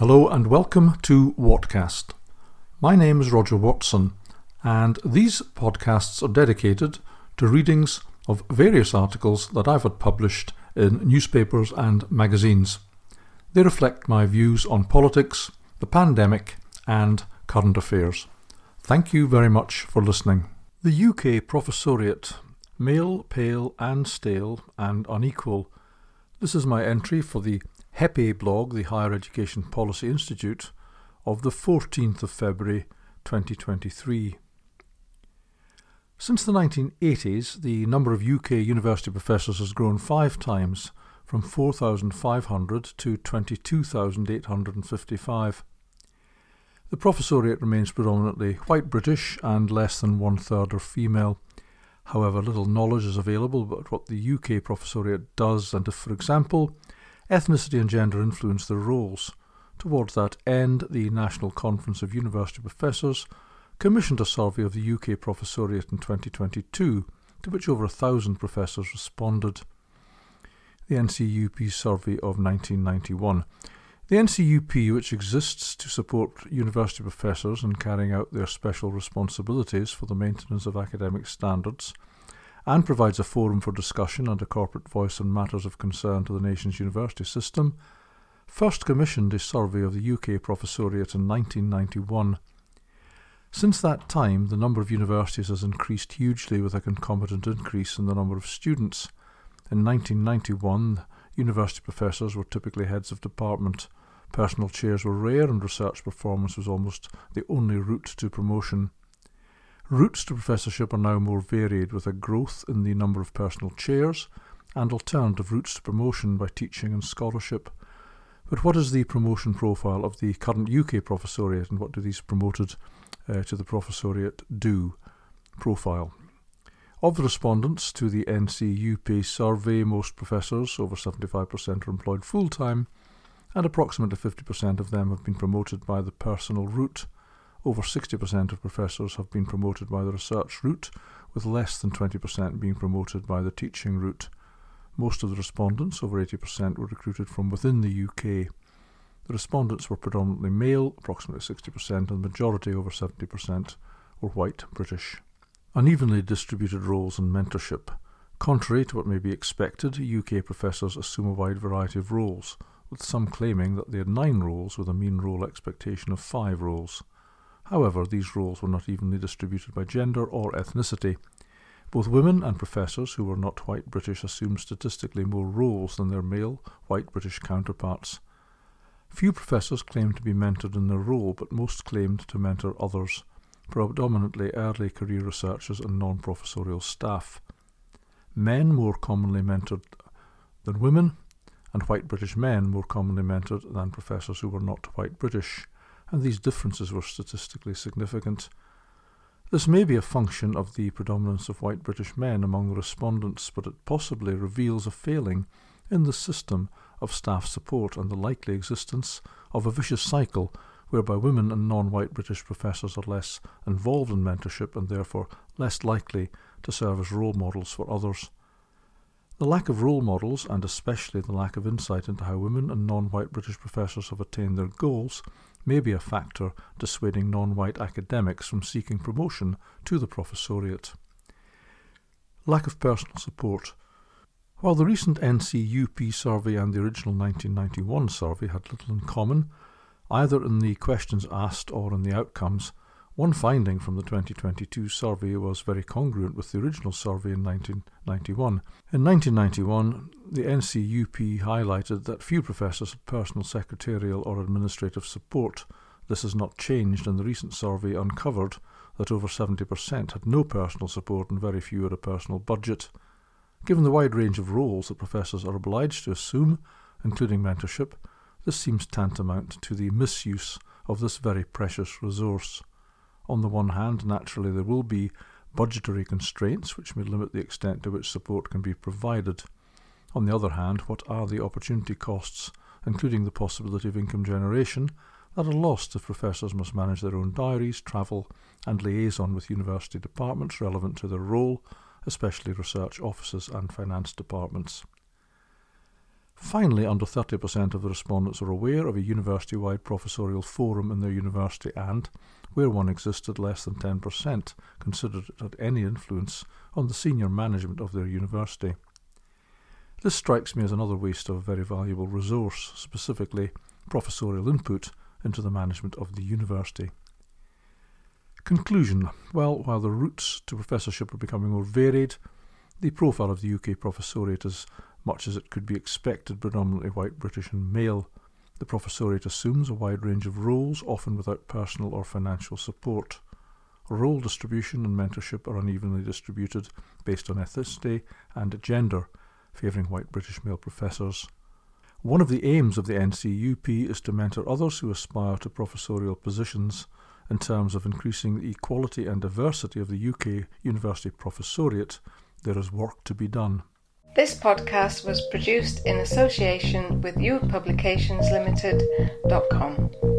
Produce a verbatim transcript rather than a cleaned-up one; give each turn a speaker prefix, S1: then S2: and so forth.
S1: Hello and welcome to Wattcast. My name is Roger Watson, and these podcasts are dedicated to readings of various articles that I've had published in newspapers and magazines. They reflect my views on politics, the pandemic, and current affairs. Thank you very much for listening. The U K Professoriate, Male, Pale and Stale and Unequal. This is my entry for the H E P A blog, the Higher Education Policy Institute, of the fourteenth of February twenty twenty-three. Since the nineteen eighties, the number of U K university professors has grown five times, from four thousand five hundred to twenty-two thousand eight hundred fifty-five. The professoriate remains predominantly white British and less than one-third are female. However, little knowledge is available about what the U K professoriate does and if, for example, ethnicity and gender influence their roles. Towards that end, the National Conference of University Professors commissioned a survey of the U K professoriate in twenty twenty-two, to which over a thousand professors responded. The N C U P survey of nineteen ninety-one. The N C U P, which exists to support university professors in carrying out their special responsibilities for the maintenance of academic standards, and provides a forum for discussion and a corporate voice on matters of concern to the nation's university system, first commissioned a survey of the U K professoriate in nineteen ninety-one. Since that time, the number of universities has increased hugely, with a concomitant increase in the number of students. In nineteen ninety-one, university professors were typically heads of department. Personal chairs were rare, and research performance was almost the only route to promotion. Routes to professorship are now more varied, with a growth in the number of personal chairs and alternative routes to promotion by teaching and scholarship. But what is the promotion profile of the current U K professoriate, and what do these promoted uh, to the professoriate do? Profile. Of the respondents to the N C U P survey, most professors, over seventy-five percent, are employed full-time, and approximately fifty percent of them have been promoted by the personal route. Over sixty percent of professors have been promoted by the research route, with less than twenty percent being promoted by the teaching route. Most of the respondents, over eighty percent, were recruited from within the U K. The respondents were predominantly male, approximately sixty percent, and the majority, over seventy percent, were white British. Unevenly distributed roles and mentorship. Contrary to what may be expected, U K professors assume a wide variety of roles, with some claiming that they had nine roles with a mean role expectation of five roles. However, these roles were not evenly distributed by gender or ethnicity. Both women and professors who were not white British assumed statistically more roles than their male white British counterparts. Few professors claimed to be mentored in their role, but most claimed to mentor others, predominantly early career researchers and non-professorial staff. Men more commonly mentored than women, and white British men more commonly mentored than professors who were not white British, and these differences were statistically significant. This may be a function of the predominance of white British men among the respondents, but it possibly reveals a failing in the system of staff support and the likely existence of a vicious cycle whereby women and non-white British professors are less involved in mentorship and therefore less likely to serve as role models for others. The lack of role models, and especially the lack of insight into how women and non-white British professors have attained their goals, may be a factor dissuading non-white academics from seeking promotion to the professoriate. Lack of personal support. While the recent N C U P survey and the original nineteen ninety-one survey had little in common, either in the questions asked or in the outcomes, one finding from the twenty twenty-two survey was very congruent with the original survey in nineteen ninety-one. In nineteen ninety-one, the N C U P highlighted that few professors had personal secretarial or administrative support. This has not changed, and the recent survey uncovered that over seventy percent had no personal support and very few had a personal budget. Given the wide range of roles that professors are obliged to assume, including mentorship, this seems tantamount to the misuse of this very precious resource. On the one hand, naturally there will be budgetary constraints which may limit the extent to which support can be provided. On the other hand, what are the opportunity costs, including the possibility of income generation, that are lost if professors must manage their own diaries, travel, and liaison with university departments relevant to their role, especially research offices and finance departments? Finally, under thirty percent of the respondents are aware of a university-wide professorial forum in their university and, where one existed, less than ten percent considered it had any influence on the senior management of their university. This strikes me as another waste of a very valuable resource, specifically professorial input into the management of the university. Conclusion. Well, while the routes to professorship are becoming more varied, the profile of the U K professoriate is much as it could be expected, predominantly white, British and male. The professoriate assumes a wide range of roles, often without personal or financial support. Role distribution and mentorship are unevenly distributed based on ethnicity and gender, favouring white British male professors. One of the aims of the N C U P is to mentor others who aspire to professorial positions. In terms of increasing the equality and diversity of the U K university professoriate, there is work to be done.
S2: This podcast was produced in association with you publications limited dot com.